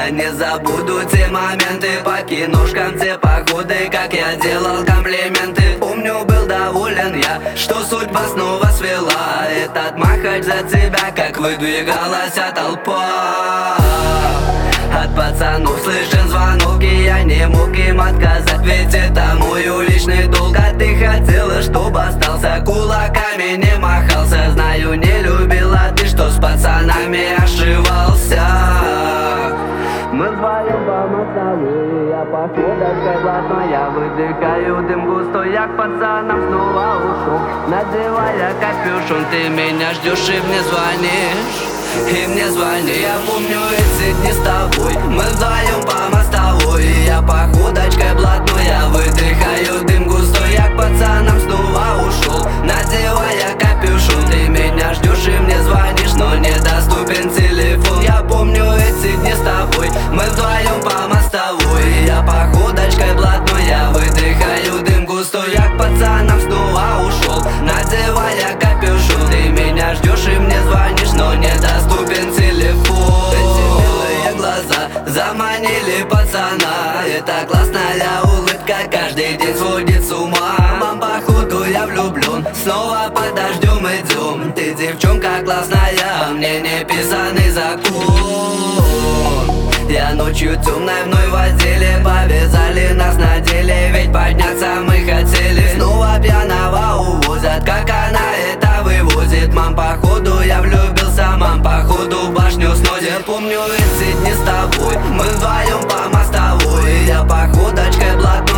Я не забуду те моменты по киношкам, те походы, как я делал комплименты. Помню, был доволен я, что судьба снова свела этот махач за тебя, как выдвигалась толпа. От пацанов слышен звонок, и я не мог им отказать, ведь это мой уличный долг. А ты хотела, чтоб остался, кулаками не махался. Знаю, не любила ты, что с пацанами ошивался. Мы вдвоем по мостовой, я походочкой блатной, я выдыхаю дым густой, я к пацанам снова ушел. Надевая капюшон, ты меня ждешь и мне звонишь. И мне звони, я помню эти дни с тобой. Мы вдвоем по мостовой, я походочкой блатной, я выдыхаю дым густой, я к пацанам снова ушел. Надевая капюшон, ты меня ждешь и мне звонишь, но недоступен телефон. Я помню эти дни с тобой. Мы вдвоем по мостовой, я походочкой блатной, я выдыхаю дым густой, я к пацанам снова ушел. Надевая капюшон, ты меня ждешь и мне звонишь, но недоступен телефон. Эти милые глаза заманили пацана, это классная улыбка каждый день сводит с ума. Мам, походу я влюблен, снова под дождем идем. Ты девчонка классная, мне не писанный закон. Я ночью темной вновь водили, повязали нас на деле, ведь подняться мы хотели. Снова пьяного увозят, как она это вывозит. Мам, походу я влюбился, мам, походу башню сносит. Помню эти дни с тобой, мы вдвоем по мостовой, я походочкой блатной,